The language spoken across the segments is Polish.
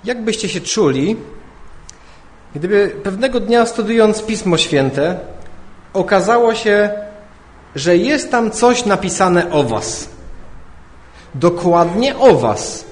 Jak byście się czuli, gdyby pewnego dnia, studiując Pismo Święte, okazało się, że jest tam coś napisane o was? Dokładnie o was.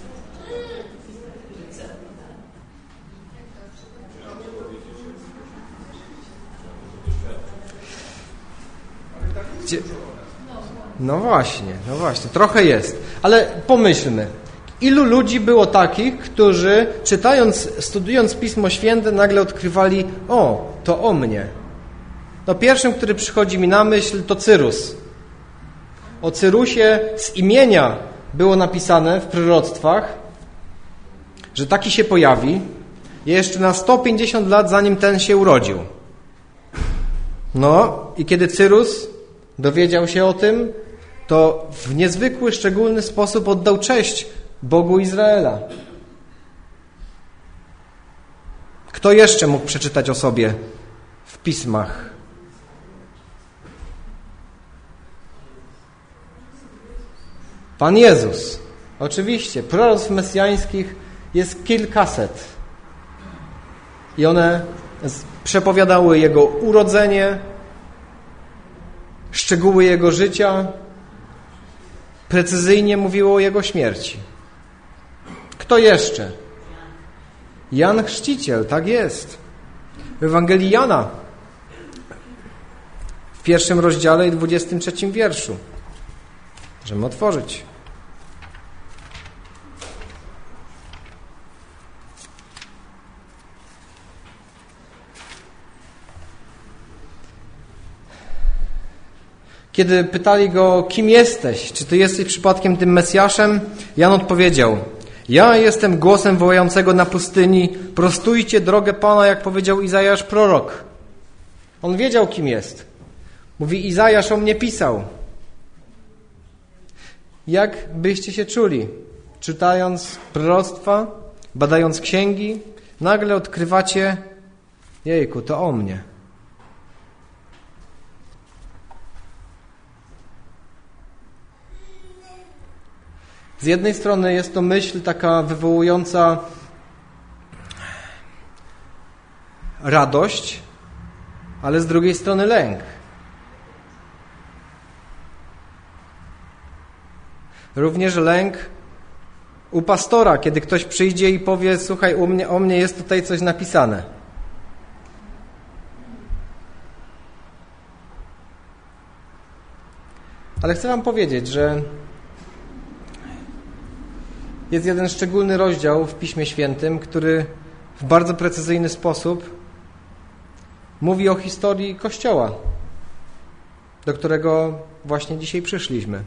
No właśnie, trochę jest. Ale pomyślmy, ilu ludzi było takich, którzy studiując Pismo Święte, nagle odkrywali, to o mnie. No pierwszym, który przychodzi mi na myśl, to Cyrus. O Cyrusie z imienia było napisane w proroctwach, że taki się pojawi jeszcze na 150 lat, zanim ten się urodził. No i kiedy Cyrus dowiedział się o tym, to w niezwykły, szczególny sposób oddał cześć Bogu Izraela. Kto jeszcze mógł przeczytać o sobie w pismach? Pan Jezus. Oczywiście, proroctw mesjańskich jest kilkaset. I one przepowiadały Jego urodzenie, szczegóły Jego życia, precyzyjnie mówiło o Jego śmierci. Kto jeszcze? Jan Chrzciciel, tak jest. W Ewangelii Jana, w 1 rozdziale i 23 wierszu. Możemy otworzyć. Kiedy pytali go, kim jesteś? Czy ty jesteś przypadkiem tym Mesjaszem? Jan odpowiedział, ja jestem głosem wołającego na pustyni, prostujcie drogę Pana, jak powiedział Izajasz prorok. On wiedział, kim jest. Mówi, Izajasz o mnie pisał. Jak byście się czuli, czytając proroctwa, badając księgi, nagle odkrywacie, jejku, to o mnie. Z jednej strony jest to myśl taka wywołująca radość, ale z drugiej strony lęk. Również lęk u pastora, kiedy ktoś przyjdzie i powie, słuchaj, o mnie jest tutaj coś napisane. Ale chcę wam powiedzieć, że jest jeden szczególny rozdział w Piśmie Świętym, który w bardzo precyzyjny sposób mówi o historii Kościoła, do którego właśnie dzisiaj przyszliśmy.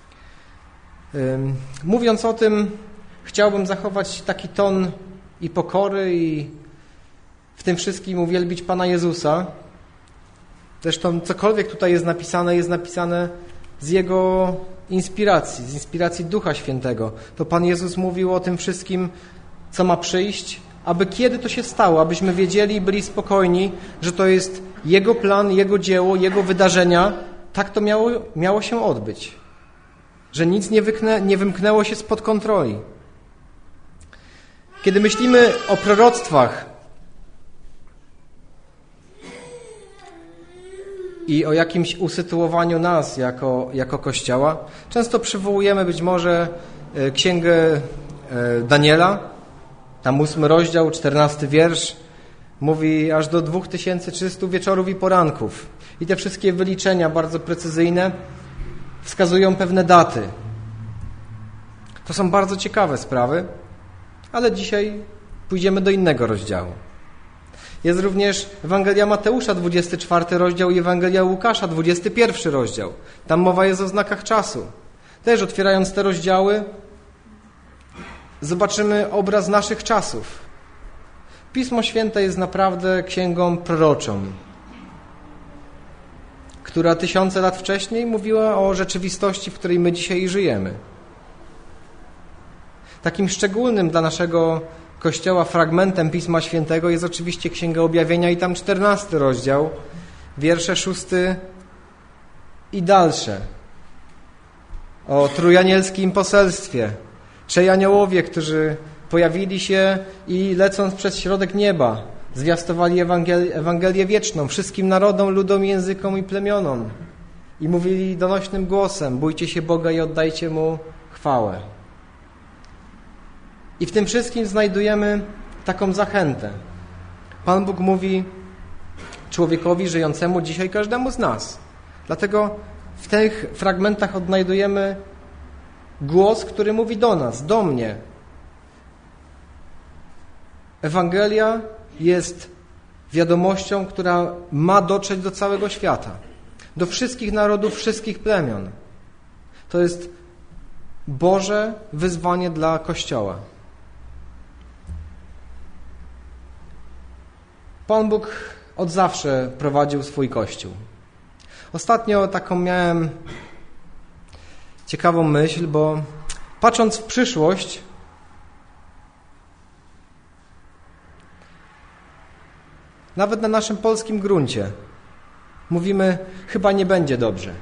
Mówiąc o tym, chciałbym zachować taki ton i pokory i w tym wszystkim uwielbić Pana Jezusa. Zresztą cokolwiek tutaj jest napisane z Jego inspiracji, z inspiracji Ducha Świętego. To Pan Jezus mówił o tym wszystkim, co ma przyjść, aby kiedy to się stało, abyśmy wiedzieli i byli spokojni, że to jest Jego plan, Jego dzieło, Jego wydarzenia. Tak to miało się odbyć. Że nic nie wymknęło się spod kontroli. Kiedy myślimy o proroctwach i o jakimś usytuowaniu nas jako Kościoła, często przywołujemy być może Księgę Daniela, tam 8 rozdział, 14 wiersz, mówi aż do 2300 wieczorów i poranków. I te wszystkie wyliczenia bardzo precyzyjne wskazują pewne daty. To są bardzo ciekawe sprawy, ale dzisiaj pójdziemy do innego rozdziału. Jest również Ewangelia Mateusza, 24 rozdział i Ewangelia Łukasza, 21 rozdział. Tam mowa jest o znakach czasu. Też otwierając te rozdziały, zobaczymy obraz naszych czasów. Pismo Święte jest naprawdę księgą proroczą, która 1000 lat wcześniej mówiła o rzeczywistości, w której my dzisiaj żyjemy. Takim szczególnym dla naszego Kościoła fragmentem Pisma Świętego jest oczywiście Księga Objawienia i tam 14 rozdział, wiersze 6 i dalsze. O trójanielskim poselstwie. 3 aniołowie, którzy pojawili się i lecąc przez środek nieba, zwiastowali Ewangelię wieczną wszystkim narodom, ludom, językom i plemionom. I mówili donośnym głosem: bójcie się Boga i oddajcie Mu chwałę. I w tym wszystkim znajdujemy taką zachętę. Pan Bóg mówi człowiekowi żyjącemu dzisiaj, każdemu z nas. Dlatego w tych fragmentach odnajdujemy głos, który mówi do nas, do mnie. Ewangelia jest wiadomością, która ma dotrzeć do całego świata. Do wszystkich narodów, wszystkich plemion. To jest Boże wyzwanie dla Kościoła. Pan Bóg od zawsze prowadził swój Kościół. Ostatnio taką miałem ciekawą myśl, bo patrząc w przyszłość, nawet na naszym polskim gruncie, mówimy, chyba nie będzie dobrze.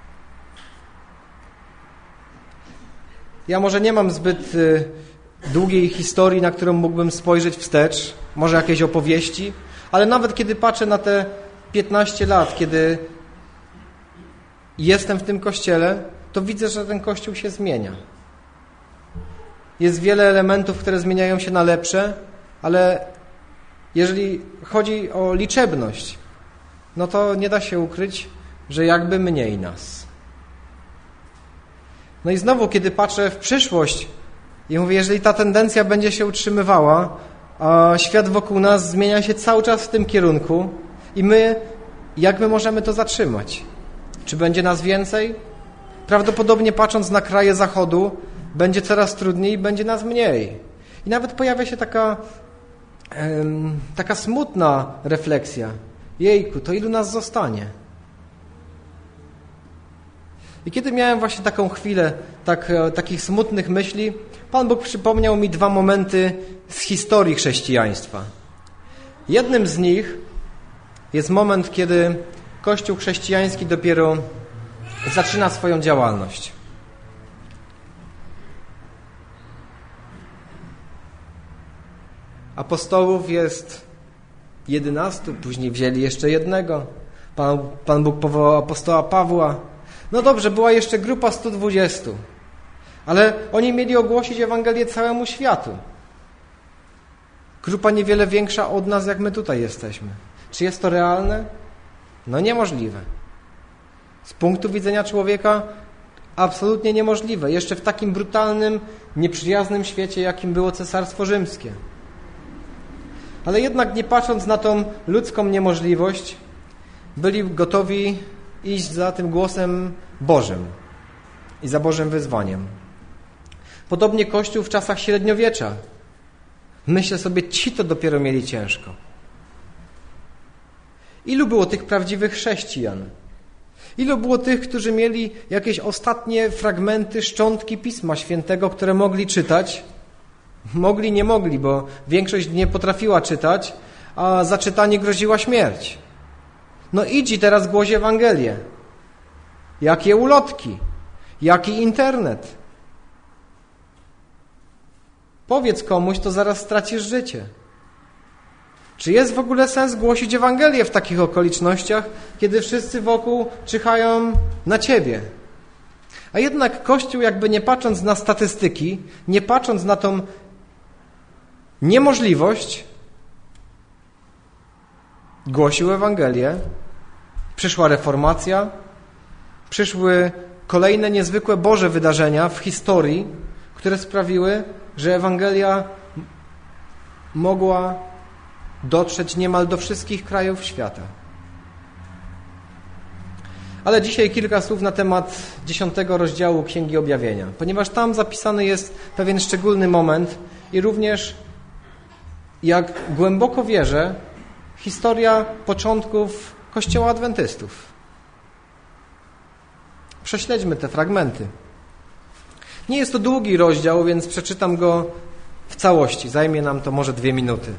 Ja może nie mam zbyt długiej historii, na którą mógłbym spojrzeć wstecz, może jakieś opowieści, ale nawet kiedy patrzę na te 15 lat, kiedy jestem w tym Kościele, to widzę, że ten Kościół się zmienia. Jest wiele elementów, które zmieniają się na lepsze, ale jeżeli chodzi o liczebność, no to nie da się ukryć, że jakby mniej nas. No i znowu, kiedy patrzę w przyszłość i mówię, jeżeli ta tendencja będzie się utrzymywała, a świat wokół nas zmienia się cały czas w tym kierunku i jak my możemy to zatrzymać? Czy będzie nas więcej? Prawdopodobnie patrząc na kraje Zachodu, będzie coraz trudniej i będzie nas mniej. I nawet pojawia się taka smutna refleksja. Jejku, to ilu nas zostanie? I kiedy miałem właśnie taką chwilę takich smutnych myśli, Pan Bóg przypomniał mi 2 momenty z historii chrześcijaństwa. Jednym z nich jest moment, kiedy Kościół chrześcijański dopiero zaczyna swoją działalność. Apostołów jest 11, później wzięli jeszcze jednego. Pan Bóg powołał apostoła Pawła. No dobrze, była jeszcze grupa 120, ale oni mieli ogłosić Ewangelię całemu światu. Grupa niewiele większa od nas, jak my tutaj jesteśmy. Czy jest to realne? No niemożliwe. Z punktu widzenia człowieka absolutnie niemożliwe. Jeszcze w takim brutalnym, nieprzyjaznym świecie, jakim było Cesarstwo Rzymskie. Ale jednak nie patrząc na tą ludzką niemożliwość, byli gotowi iść za tym głosem Bożym i za Bożym wyzwaniem. Podobnie Kościół w czasach średniowiecza. Myślę sobie, ci to dopiero mieli ciężko. Ilu było tych prawdziwych chrześcijan? Ilu było tych, którzy mieli jakieś ostatnie fragmenty, szczątki Pisma Świętego, które mogli czytać? Mogli, nie mogli, bo większość nie potrafiła czytać, a za czytanie groziła śmierć. No idź i teraz głoś Ewangelię. Jakie ulotki? Jaki internet? Powiedz komuś, to zaraz stracisz życie. Czy jest w ogóle sens głosić Ewangelię w takich okolicznościach, kiedy wszyscy wokół czyhają na Ciebie? A jednak Kościół, jakby nie patrząc na statystyki, nie patrząc na tą niemożliwość, głosił Ewangelię. Przyszła reformacja, przyszły kolejne niezwykłe Boże wydarzenia w historii, które sprawiły, że Ewangelia mogła dotrzeć niemal do wszystkich krajów świata. Ale dzisiaj kilka słów na temat 10 rozdziału Księgi Objawienia, ponieważ tam zapisany jest pewien szczególny moment i również, jak głęboko wierzę, historia początków Kościoła Adwentystów. Prześledźmy te fragmenty. Nie jest to długi rozdział, więc przeczytam go w całości. Zajmie nam to może 2 minuty.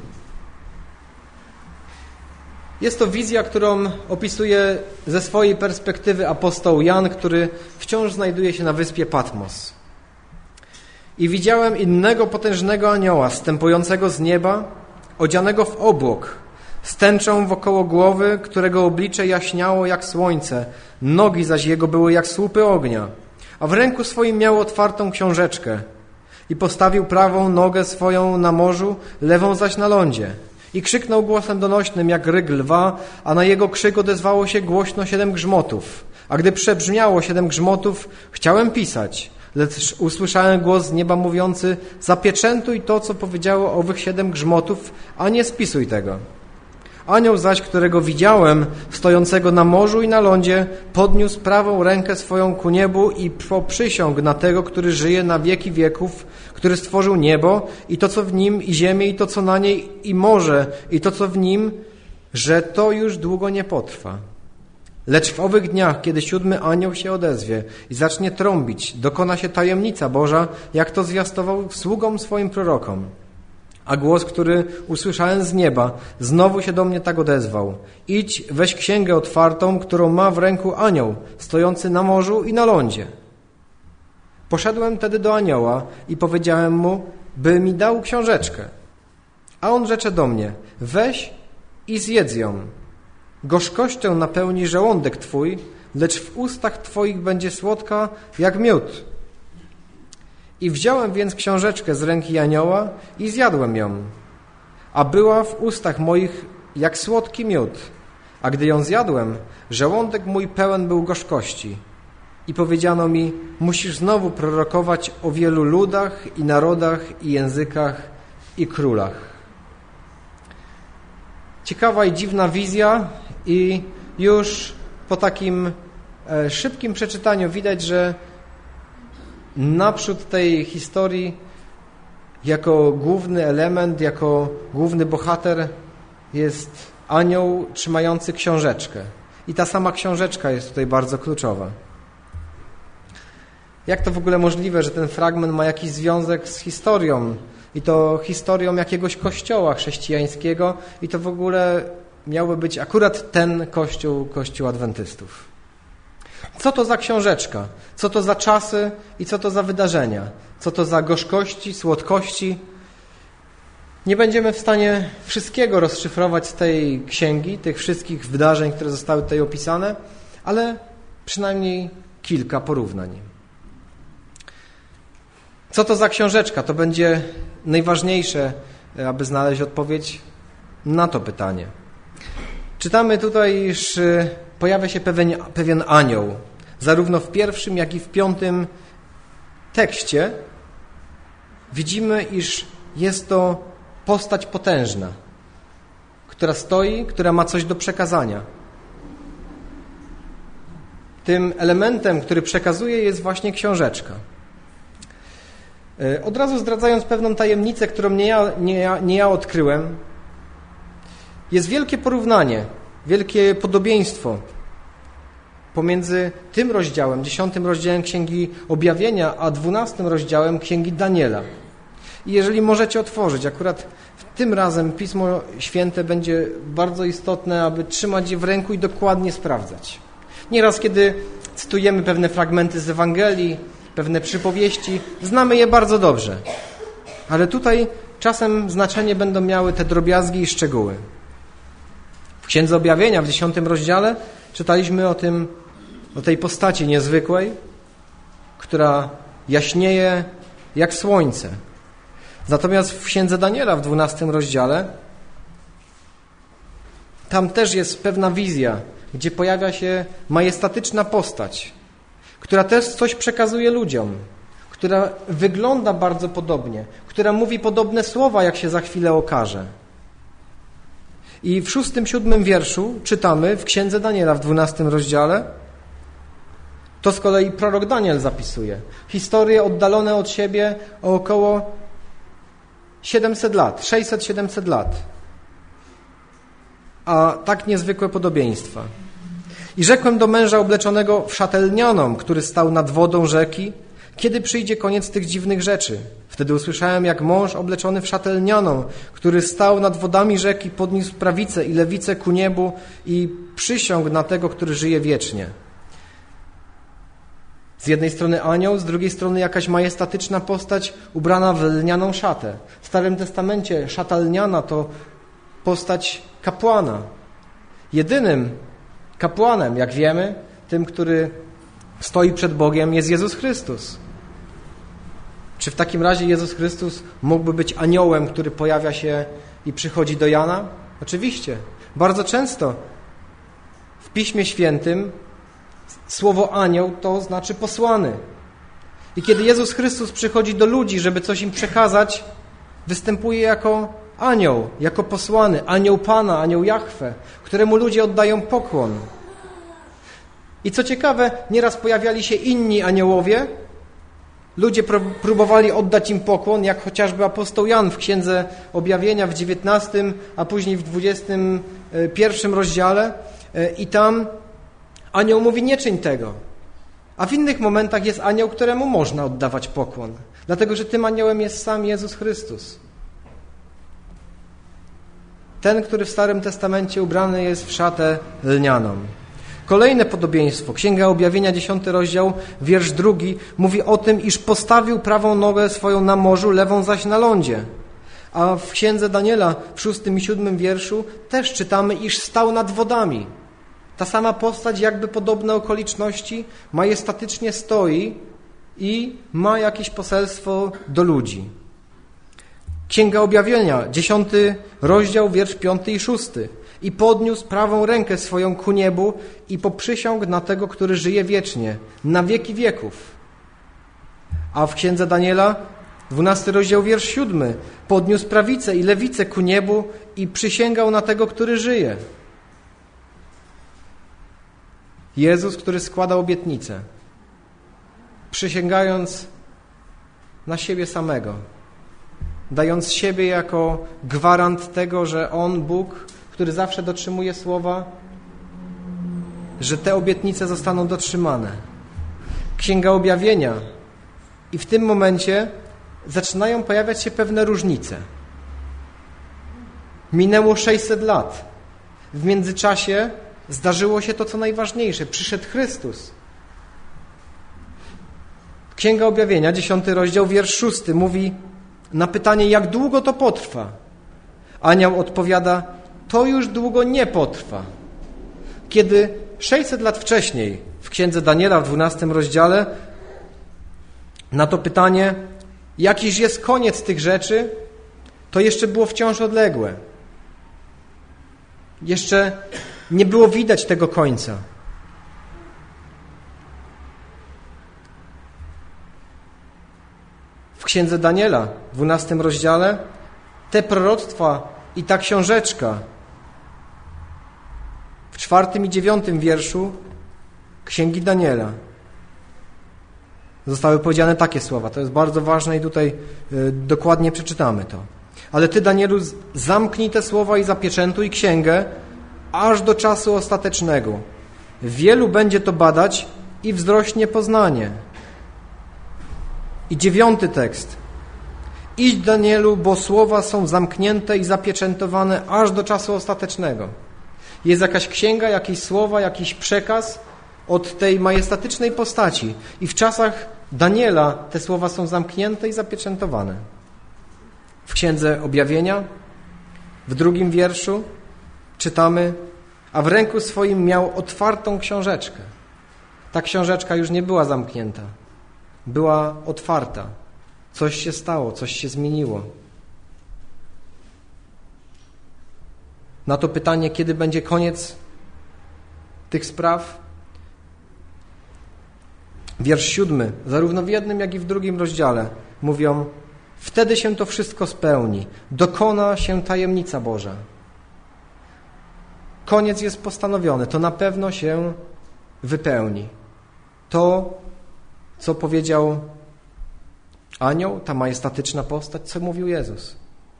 Jest to wizja, którą opisuje ze swojej perspektywy apostoł Jan, który wciąż znajduje się na wyspie Patmos. I widziałem innego potężnego anioła, zstępującego z nieba, odzianego w obłok, z tęczą wokoło głowy, którego oblicze jaśniało jak słońce, nogi zaś jego były jak słupy ognia, a w ręku swoim miał otwartą książeczkę i postawił prawą nogę swoją na morzu, lewą zaś na lądzie. I krzyknął głosem donośnym jak ryk lwa, a na jego krzyk odezwało się głośno 7 grzmotów. A gdy przebrzmiało 7 grzmotów, chciałem pisać, lecz usłyszałem głos z nieba mówiący: zapieczętuj to, co powiedziało owych 7 grzmotów, a nie spisuj tego. Anioł zaś, którego widziałem, stojącego na morzu i na lądzie, podniósł prawą rękę swoją ku niebu i poprzysiągł na tego, który żyje na wieki wieków, który stworzył niebo i to, co w nim, i ziemię, i to, co na niej, i morze, i to, co w nim, że to już długo nie potrwa. Lecz w owych dniach, kiedy 7 anioł się odezwie i zacznie trąbić, dokona się tajemnica Boża, jak to zwiastował sługom swoim prorokom. A głos, który usłyszałem z nieba, znowu się do mnie tak odezwał: idź, weź księgę otwartą, którą ma w ręku anioł, stojący na morzu i na lądzie. Poszedłem tedy do anioła i powiedziałem mu, by mi dał książeczkę. A on rzecze do mnie: weź i zjedz ją. Gorzkością napełni żołądek twój, lecz w ustach twoich będzie słodka jak miód. I wziąłem więc książeczkę z ręki anioła i zjadłem ją, a była w ustach moich jak słodki miód. A gdy ją zjadłem, żołądek mój pełen był gorzkości. I powiedziano mi: musisz znowu prorokować o wielu ludach i narodach i językach i królach. Ciekawa i dziwna wizja i już po takim szybkim przeczytaniu widać, że naprzód tej historii jako główny element, jako główny bohater jest anioł trzymający książeczkę. I ta sama książeczka jest tutaj bardzo kluczowa. Jak to w ogóle możliwe, że ten fragment ma jakiś związek z historią? I to historią jakiegoś kościoła chrześcijańskiego i to w ogóle miałby być akurat ten kościół adwentystów. Co to za książeczka? Co to za czasy i co to za wydarzenia? Co to za gorzkości, słodkości? Nie będziemy w stanie wszystkiego rozszyfrować z tej księgi, tych wszystkich wydarzeń, które zostały tutaj opisane, ale przynajmniej kilka porównań. Co to za książeczka? To będzie najważniejsze, aby znaleźć odpowiedź na to pytanie. Czytamy tutaj, iż pojawia się pewien anioł. Zarówno w pierwszym, jak i w 5 tekście widzimy, iż jest to postać potężna, która stoi, która ma coś do przekazania. Tym elementem, który przekazuje, jest właśnie książeczka. Od razu zdradzając pewną tajemnicę, którą nie ja odkryłem, jest wielkie porównanie, wielkie podobieństwo pomiędzy tym rozdziałem, 10 rozdziałem Księgi Objawienia, a 12 rozdziałem Księgi Daniela. I jeżeli możecie otworzyć, akurat tym razem Pismo Święte będzie bardzo istotne, aby trzymać je w ręku i dokładnie sprawdzać. Nieraz, kiedy cytujemy pewne fragmenty z Ewangelii, pewne przypowieści, znamy je bardzo dobrze. Ale tutaj czasem znaczenie będą miały te drobiazgi i szczegóły. W Księdze Objawienia w 10 rozdziale czytaliśmy o tej postaci niezwykłej, która jaśnieje jak słońce. Natomiast w Księdze Daniela w 12 rozdziale tam też jest pewna wizja, gdzie pojawia się majestatyczna postać, która też coś przekazuje ludziom, która wygląda bardzo podobnie, która mówi podobne słowa, jak się za chwilę okaże. I w 6-7 wierszu czytamy w Księdze Daniela w 12 rozdziale, to z kolei prorok Daniel zapisuje. Historie oddalone od siebie o około 700 lat, 600-700 lat. A tak niezwykłe podobieństwa. I rzekłem do męża obleczonego w szatę lnianą, który stał nad wodą rzeki, kiedy przyjdzie koniec tych dziwnych rzeczy. Wtedy usłyszałem, jak mąż obleczony w szatę lnianą, który stał nad wodami rzeki, podniósł prawicę i lewicę ku niebu i przysiągł na tego, który żyje wiecznie. Z jednej strony anioł, z drugiej strony jakaś majestatyczna postać ubrana w lnianą szatę. W Starym Testamencie szata lniana to postać kapłana. Jedynym kapłanem, jak wiemy, tym, który stoi przed Bogiem, jest Jezus Chrystus. Czy w takim razie Jezus Chrystus mógłby być aniołem, który pojawia się i przychodzi do Jana? Oczywiście. Bardzo często w Piśmie Świętym słowo anioł to znaczy posłany. I kiedy Jezus Chrystus przychodzi do ludzi, żeby coś im przekazać, występuje jako anioł, jako posłany, anioł Pana, anioł Jahwe, któremu ludzie oddają pokłon. I co ciekawe, nieraz pojawiali się inni aniołowie, ludzie próbowali oddać im pokłon, jak chociażby apostoł Jan w Księdze Objawienia w 19, a później w 21 rozdziale i tam anioł mówi: nie czyń tego. A w innych momentach jest anioł, któremu można oddawać pokłon, dlatego że tym aniołem jest sam Jezus Chrystus. Ten, który w Starym Testamencie ubrany jest w szatę lnianą. Kolejne podobieństwo. Księga Objawienia, 10 rozdział, wiersz 2 mówi o tym, iż postawił prawą nogę swoją na morzu, lewą zaś na lądzie. A w Księdze Daniela w 6 i 7 wierszu też czytamy, iż stał nad wodami. Ta sama postać, jakby podobne okoliczności, majestatycznie stoi i ma jakieś poselstwo do ludzi. Księga Objawienia, 10 rozdział, wiersz 5 i 6. I podniósł prawą rękę swoją ku niebu i poprzysiągł na tego, który żyje wiecznie, na wieki wieków. A w Księdze Daniela, 12 rozdział, wiersz 7. Podniósł prawicę i lewicę ku niebu i przysięgał na tego, który żyje. Jezus, który składa obietnicę, przysięgając na siebie samego, dając siebie jako gwarant tego, że On, Bóg, który zawsze dotrzymuje słowa, że te obietnice zostaną dotrzymane. Księga Objawienia. I w tym momencie zaczynają pojawiać się pewne różnice. Minęło 600 lat. W międzyczasie zdarzyło się to, co najważniejsze. Przyszedł Chrystus. Księga Objawienia, 10 rozdział, wiersz 6 mówi na pytanie, jak długo to potrwa. Anioł odpowiada, to już długo nie potrwa. Kiedy 600 lat wcześniej w Księdze Daniela w 12 rozdziale na to pytanie, jakiż jest koniec tych rzeczy, to jeszcze było wciąż odległe. Jeszcze nie było widać tego końca. W Księdze Daniela w 12 rozdziale te proroctwa i ta książeczka w 4 i 9 wierszu Księgi Daniela zostały powiedziane takie słowa. To jest bardzo ważne i tutaj dokładnie przeczytamy to. Ale Ty, Danielu, zamknij te słowa i zapieczętuj księgę aż do czasu ostatecznego. Wielu będzie to badać i wzrośnie poznanie. I 9 tekst. Idź, Danielu, bo słowa są zamknięte i zapieczętowane aż do czasu ostatecznego. Jest jakaś księga, jakieś słowa, jakiś przekaz od tej majestatycznej postaci. I w czasach Daniela te słowa są zamknięte i zapieczętowane. W Księdze Objawienia, w 2 wierszu czytamy, a w ręku swoim miał otwartą książeczkę. Ta książeczka już nie była zamknięta. Była otwarta. Coś się stało, coś się zmieniło. Na to pytanie, kiedy będzie koniec tych spraw, wiersz 7, zarówno w jednym, jak i w 2 rozdziale mówią, wtedy się to wszystko spełni, dokona się tajemnica Boża. Koniec jest postanowiony, to na pewno się wypełni. To, co powiedział anioł, ta majestatyczna postać, co mówił Jezus.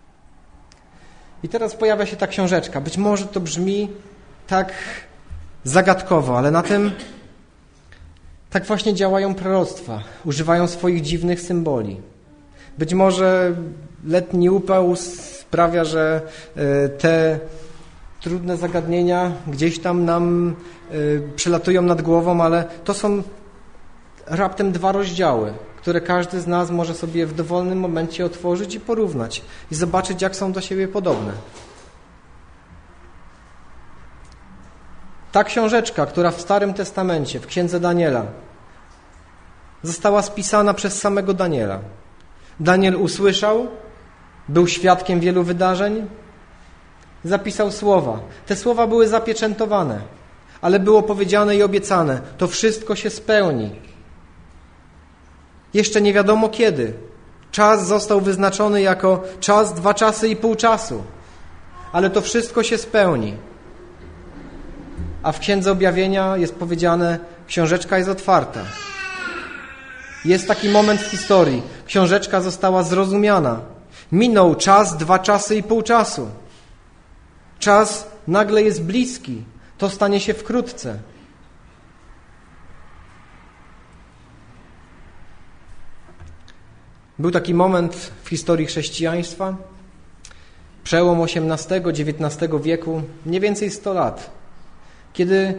I teraz pojawia się ta książeczka. Być może to brzmi tak zagadkowo, ale na tym tak właśnie działają proroctwa. Używają swoich dziwnych symboli. Być może letni upał sprawia, że te trudne zagadnienia gdzieś tam nam przelatują nad głową, ale to są raptem 2 rozdziały, które każdy z nas może sobie w dowolnym momencie otworzyć i porównać i zobaczyć, jak są do siebie podobne. Ta książeczka, która w Starym Testamencie, w Księdze Daniela, została spisana przez samego Daniela. Daniel usłyszał, był świadkiem wielu wydarzeń, zapisał słowa. Te słowa były zapieczętowane, ale było powiedziane i obiecane. To wszystko się spełni. Jeszcze nie wiadomo kiedy. Czas został wyznaczony jako czas, 2 czasy i pół czasu. Ale to wszystko się spełni. A w Księdze Objawienia jest powiedziane, książeczka jest otwarta. Jest taki moment w historii. Książeczka została zrozumiana. Minął czas, 2 czasy i pół czasu. Czas nagle jest bliski. To stanie się wkrótce. Był taki moment w historii chrześcijaństwa, przełom XVIII-XIX wieku, mniej więcej 100 lat, kiedy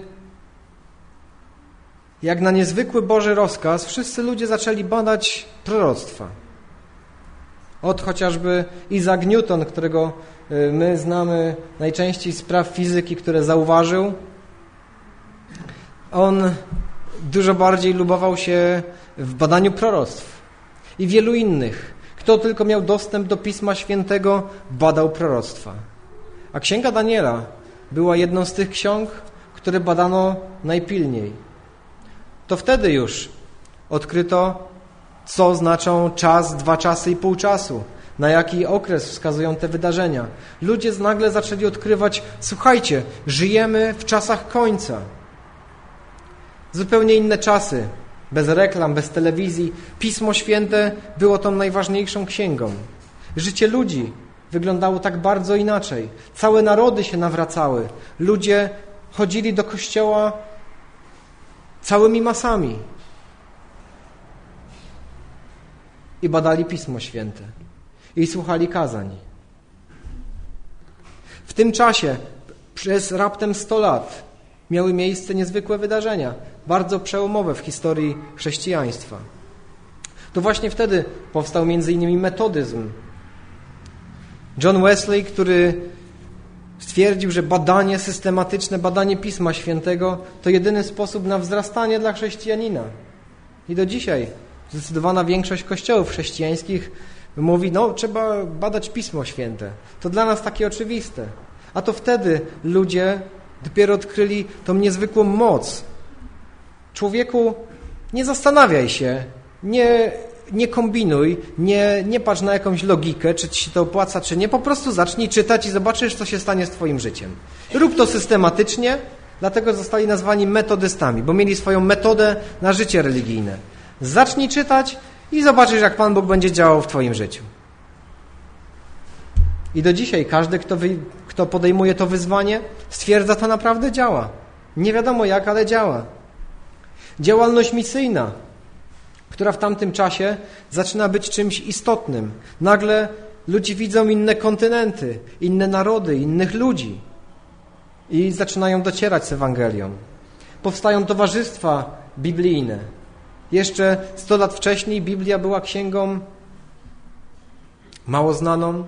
jak na niezwykły Boży rozkaz wszyscy ludzie zaczęli badać proroctwa. Od chociażby Isaac Newton, którego my znamy najczęściej z praw fizyki, które zauważył. On dużo bardziej lubował się w badaniu proroctw i wielu innych. Kto tylko miał dostęp do Pisma Świętego, badał proroctwa. A Księga Daniela była jedną z tych ksiąg, które badano najpilniej. To wtedy już odkryto, co znaczą czas, 2 czasy i pół czasu, na jaki okres wskazują te wydarzenia. Ludzie nagle zaczęli odkrywać, słuchajcie, żyjemy w czasach końca. Zupełnie inne czasy, bez reklam, bez telewizji. Pismo Święte było tą najważniejszą księgą. Życie ludzi wyglądało tak bardzo inaczej. Całe narody się nawracały. Ludzie chodzili do kościoła całymi masami i badali Pismo Święte i słuchali kazań. W tym czasie, przez raptem 100 lat, miały miejsce niezwykłe wydarzenia, bardzo przełomowe w historii chrześcijaństwa. To właśnie wtedy powstał m.in. metodyzm. John Wesley, który stwierdził, że systematyczne badanie Pisma Świętego to jedyny sposób na wzrastanie dla chrześcijanina. I do dzisiaj zdecydowana większość kościołów chrześcijańskich mówi, trzeba badać Pismo Święte. To dla nas takie oczywiste. A to wtedy ludzie dopiero odkryli tą niezwykłą moc. Człowieku, nie zastanawiaj się, nie kombinuj, nie patrz na jakąś logikę, czy ci się to opłaca, czy nie. Po prostu zacznij czytać i zobaczysz, co się stanie z twoim życiem. Rób to systematycznie, dlatego zostali nazwani metodystami, bo mieli swoją metodę na życie religijne. Zacznij czytać i zobaczysz, jak Pan Bóg będzie działał w twoim życiu. I do dzisiaj każdy, kto podejmuje to wyzwanie, stwierdza, to naprawdę działa. Nie wiadomo jak, ale działa. Działalność misyjna, która w tamtym czasie zaczyna być czymś istotnym. Nagle ludzie widzą inne kontynenty, inne narody, innych ludzi i zaczynają docierać z Ewangelią. Powstają towarzystwa biblijne. Jeszcze 100 lat wcześniej Biblia była księgą mało znaną,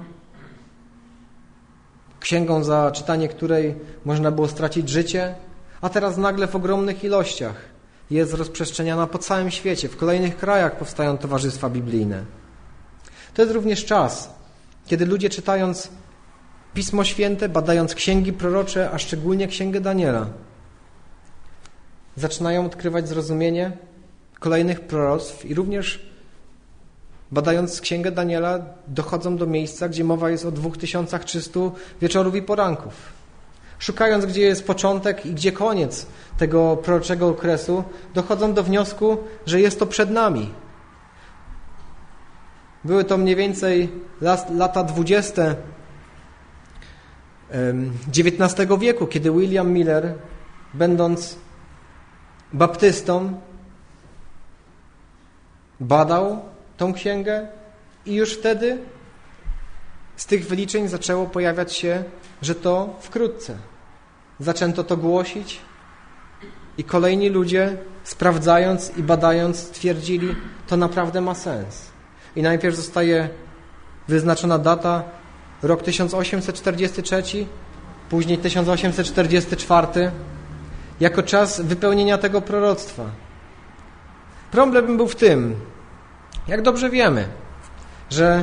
księgą, za czytanie której można było stracić życie, a teraz nagle w ogromnych ilościach jest rozprzestrzeniana po całym świecie. W kolejnych krajach powstają towarzystwa biblijne. To jest również czas, kiedy ludzie czytając Pismo Święte, badając księgi prorocze, a szczególnie Księgę Daniela, zaczynają odkrywać zrozumienie kolejnych proroctw i również badając Księgę Daniela dochodzą do miejsca, gdzie mowa jest o 2300 wieczorów i poranków. Szukając, gdzie jest początek i gdzie koniec tego proroczego okresu, dochodzą do wniosku, że jest to przed nami. Były to mniej więcej lata 20. XIX wieku, kiedy William Miller, będąc baptystą, badał tą księgę i już wtedy z tych wyliczeń zaczęło pojawiać się, że to wkrótce. Zaczęto to głosić I kolejni ludzie, sprawdzając i badając, stwierdzili, to naprawdę ma sens. I najpierw zostaje wyznaczona data, rok 1843, później 1844, jako czas wypełnienia tego proroctwa. Problem był w tym, jak dobrze wiemy, że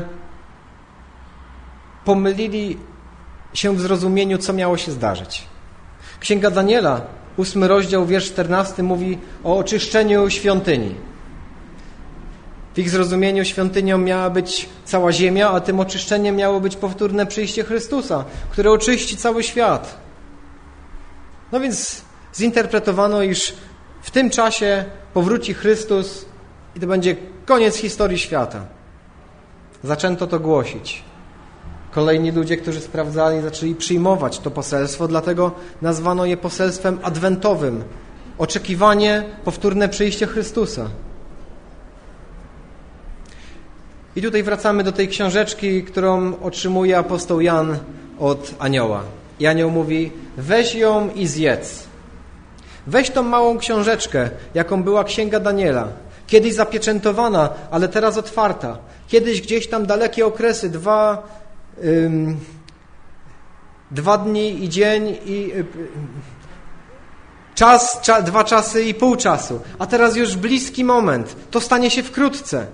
pomylili się w zrozumieniu, co miało się zdarzyć. Księga Daniela, 8 rozdział, wiersz 14 mówi o oczyszczeniu świątyni. W ich zrozumieniu świątynią miała być cała ziemia, a tym oczyszczeniem miało być powtórne przyjście Chrystusa, które oczyści cały świat. No więc zinterpretowano, iż w tym czasie powróci Chrystus i to będzie koniec historii świata. Zaczęto to głosić. Kolejni ludzie, którzy sprawdzali, zaczęli przyjmować to poselstwo, dlatego nazwano je poselstwem adwentowym. Oczekiwanie, powtórne przyjście Chrystusa. I tutaj wracamy do tej książeczki, którą otrzymuje apostoł Jan od anioła. I anioł mówi, weź ją i zjedz. Weź tą małą książeczkę, jaką była księga Daniela. Kiedyś zapieczętowana, ale teraz otwarta. Kiedyś gdzieś tam dalekie okresy, 2 dni i dzień i czas, 2 czasy i pół czasu. A teraz już bliski moment. To stanie się wkrótce.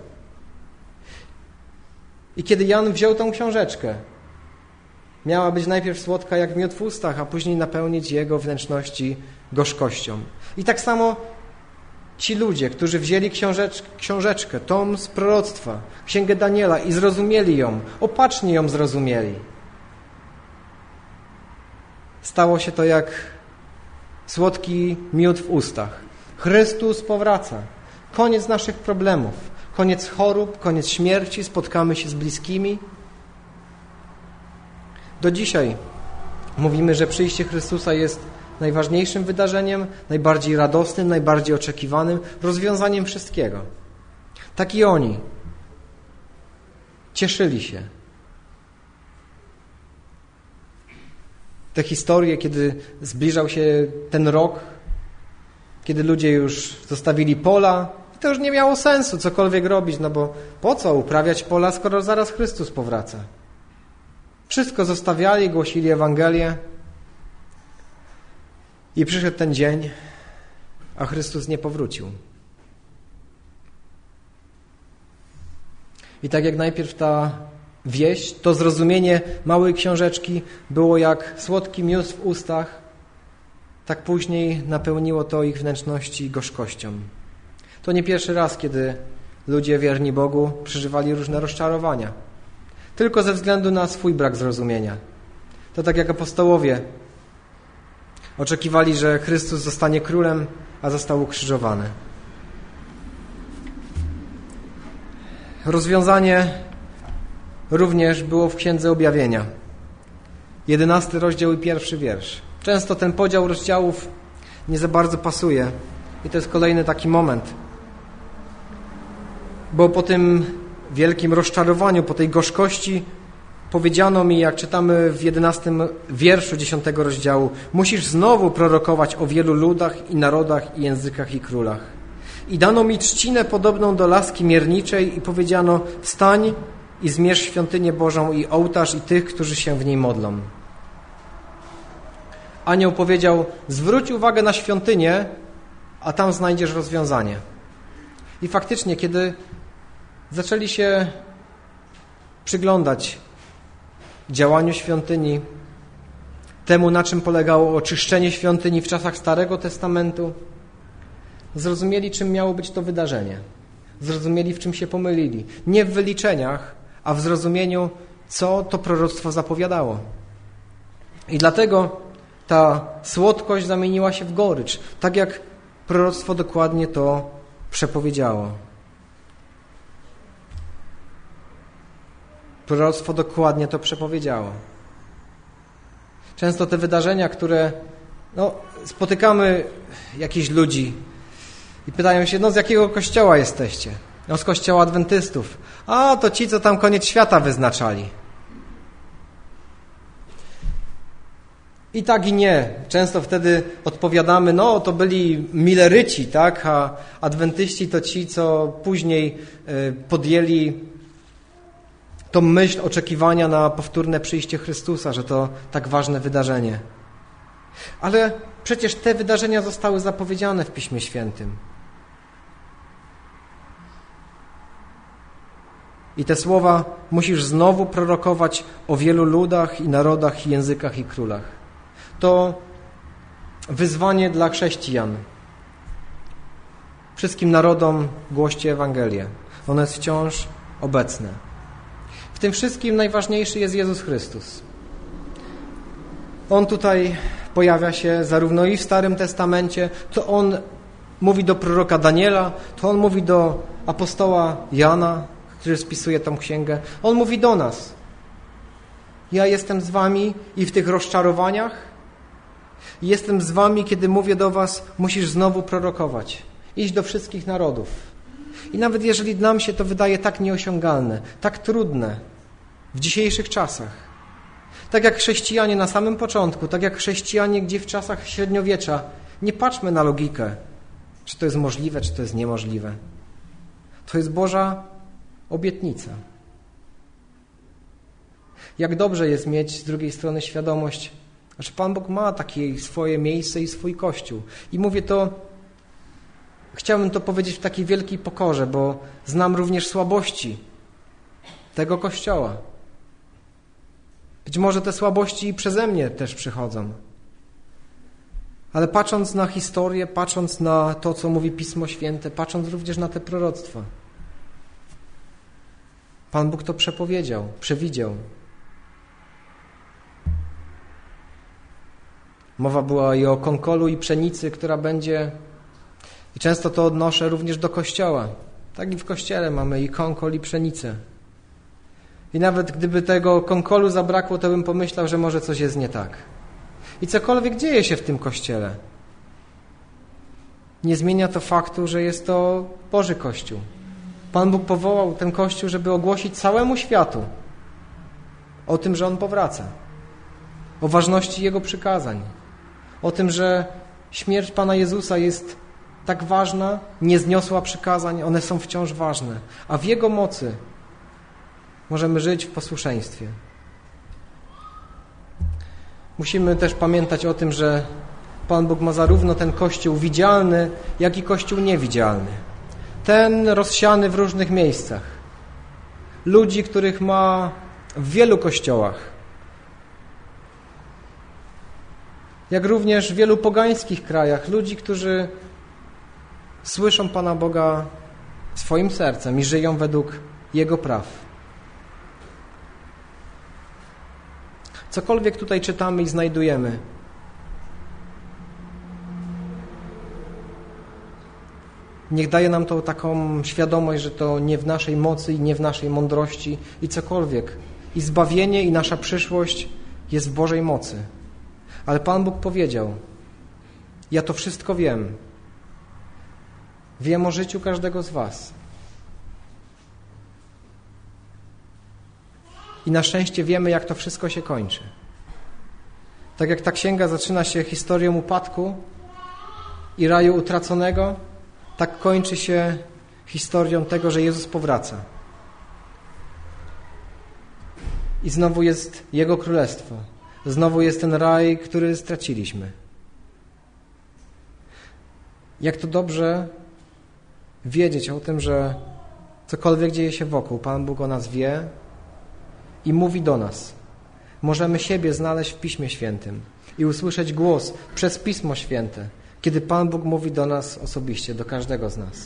I kiedy Jan wziął tą książeczkę, miała być najpierw słodka jak miód w ustach, a później napełnić jego wnętrzności gorzkością. I tak samo ci ludzie, którzy wzięli książeczkę, tom z proroctwa, księgę Daniela i zrozumieli ją, opacznie ją zrozumieli. Stało się to jak słodki miód w ustach. Chrystus powraca. Koniec naszych problemów. Koniec chorób, koniec śmierci, spotkamy się z bliskimi. Do dzisiaj mówimy, że przyjście Chrystusa jest najważniejszym wydarzeniem, najbardziej radosnym, najbardziej oczekiwanym, rozwiązaniem wszystkiego. Tak i oni cieszyli się. Te historie, kiedy zbliżał się ten rok, kiedy ludzie już zostawili pola, to już nie miało sensu cokolwiek robić, no bo po co uprawiać pola, skoro zaraz Chrystus powraca. Wszystko zostawiali, głosili Ewangelię i przyszedł ten dzień, a Chrystus nie powrócił. I tak jak najpierw ta wieść, to zrozumienie małej książeczki było jak słodki miód w ustach, tak później napełniło to ich wnętrzności gorzkością. To nie pierwszy raz, kiedy ludzie wierni Bogu przeżywali różne rozczarowania. Tylko ze względu na swój brak zrozumienia. To tak jak apostołowie oczekiwali, że Chrystus zostanie królem, a został ukrzyżowany. Rozwiązanie również było w Księdze Objawienia. 11 rozdział i 1 wiersz. Często ten podział rozdziałów nie za bardzo pasuje. I to jest kolejny taki moment. Bo po tym wielkim rozczarowaniu, po tej gorzkości powiedziano mi, jak czytamy w 11 wierszu 10 rozdziału, musisz znowu prorokować o wielu ludach i narodach i językach i królach. I dano mi trzcinę podobną do laski mierniczej i powiedziano, wstań i zmierz świątynię Bożą i ołtarz i tych, którzy się w niej modlą. Anioł powiedział, zwróć uwagę na świątynię, a tam znajdziesz rozwiązanie. I faktycznie, kiedy zaczęli się przyglądać działaniu świątyni, temu, na czym polegało oczyszczenie świątyni w czasach Starego Testamentu, zrozumieli, czym miało być to wydarzenie. Zrozumieli, w czym się pomylili. Nie w wyliczeniach, a w zrozumieniu, co to proroctwo zapowiadało. I dlatego ta słodkość zamieniła się w gorycz, tak jak proroctwo dokładnie to przepowiedziało. Proroctwo dokładnie to przepowiedziało. Często te wydarzenia, które spotykamy jakichś ludzi i pytają się, z jakiego kościoła jesteście? Z kościoła adwentystów. A, to ci, co tam koniec świata wyznaczali. I tak i nie. Często wtedy odpowiadamy, no to byli mileryci, tak? A adwentyści to ci, co później podjęli tą myśl oczekiwania na powtórne przyjście Chrystusa, że to tak ważne wydarzenie. Ale przecież te wydarzenia zostały zapowiedziane w Piśmie Świętym. I te słowa musisz znowu prorokować o wielu ludach i narodach, i językach, i królach. To wyzwanie dla chrześcijan. Wszystkim narodom głoście Ewangelię. Ono jest wciąż obecne. W tym wszystkim najważniejszy jest Jezus Chrystus. On tutaj pojawia się zarówno i w Starym Testamencie, to On mówi do proroka Daniela, to On mówi do apostoła Jana, który spisuje tą księgę. On mówi do nas. Ja jestem z wami i w tych rozczarowaniach. Jestem z wami, kiedy mówię do was, musisz znowu prorokować. Iść do wszystkich narodów. I nawet jeżeli nam się to wydaje tak nieosiągalne, tak trudne w dzisiejszych czasach, tak jak chrześcijanie na samym początku, tak jak chrześcijanie gdzie w czasach średniowiecza, nie patrzmy na logikę, czy to jest możliwe, czy to jest niemożliwe. To jest Boża obietnica. Jak dobrze jest mieć z drugiej strony świadomość, że Pan Bóg ma takie swoje miejsce i swój Kościół. I mówię to, chciałbym to powiedzieć w takiej wielkiej pokorze, bo znam również słabości tego Kościoła. Być może te słabości przeze mnie też przychodzą. Ale patrząc na historię, patrząc na to, co mówi Pismo Święte, patrząc również na te proroctwa, Pan Bóg to przepowiedział, przewidział. Mowa była i o konkolu i pszenicy, która będzie... I często to odnoszę również do Kościoła. Tak i w Kościele mamy i konkol, i pszenicę. I nawet gdyby tego konkolu zabrakło, to bym pomyślał, że może coś jest nie tak. I cokolwiek dzieje się w tym Kościele, nie zmienia to faktu, że jest to Boży Kościół. Pan Bóg powołał ten Kościół, żeby ogłosić całemu światu o tym, że On powraca. O ważności Jego przykazań. O tym, że śmierć Pana Jezusa jest tak ważna, nie zniosła przykazań, one są wciąż ważne. A w Jego mocy możemy żyć w posłuszeństwie. Musimy też pamiętać o tym, że Pan Bóg ma zarówno ten Kościół widzialny, jak i Kościół niewidzialny. Ten rozsiany w różnych miejscach. Ludzi, których ma w wielu kościołach. Jak również w wielu pogańskich krajach. Ludzi, którzy słyszą Pana Boga swoim sercem i żyją według Jego praw. Cokolwiek tutaj czytamy i znajdujemy, niech daje nam to taką świadomość, że to nie w naszej mocy i nie w naszej mądrości i cokolwiek. I zbawienie i nasza przyszłość jest w Bożej mocy. Ale Pan Bóg powiedział, ja to wszystko wiem. Wiem o życiu każdego z was. I na szczęście wiemy, jak to wszystko się kończy. Tak jak ta księga zaczyna się historią upadku i raju utraconego, tak kończy się historią tego, że Jezus powraca. I znowu jest Jego Królestwo. Znowu jest ten raj, który straciliśmy. Jak to dobrze wiedzieć o tym, że cokolwiek dzieje się wokół, Pan Bóg o nas wie i mówi do nas. Możemy siebie znaleźć w Piśmie Świętym i usłyszeć głos przez Pismo Święte, kiedy Pan Bóg mówi do nas osobiście, do każdego z nas.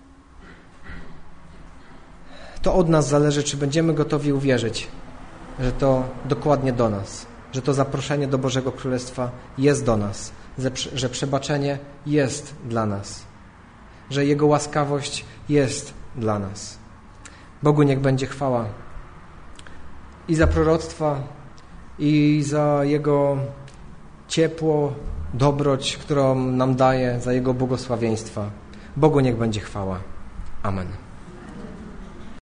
To od nas zależy, czy będziemy gotowi uwierzyć, że to dokładnie do nas, że to zaproszenie do Bożego Królestwa jest do nas, że przebaczenie jest dla nas, że Jego łaskawość jest dla nas. Bogu niech będzie chwała i za proroctwa, i za Jego ciepło, dobroć, którą nam daje, za Jego błogosławieństwa. Bogu niech będzie chwała. Amen.